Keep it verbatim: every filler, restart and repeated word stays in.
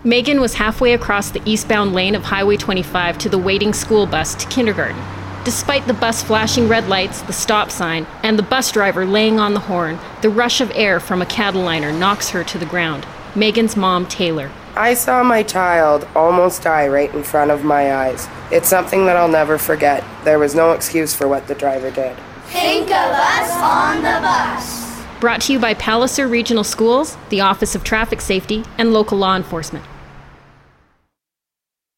Megan was halfway across the eastbound lane of Highway twenty-five to the waiting school bus to kindergarten. Despite the bus flashing red lights, the stop sign, and the bus driver laying on the horn, the rush of air from a Cataliner knocks her to the ground. Megan's mom, Taylor. I saw my child almost die right in front of my eyes. It's something that I'll never forget. There was no excuse for what the driver did. Think of us on the bus. Brought to you by Palliser Regional Schools, the Office of Traffic Safety, and local law enforcement.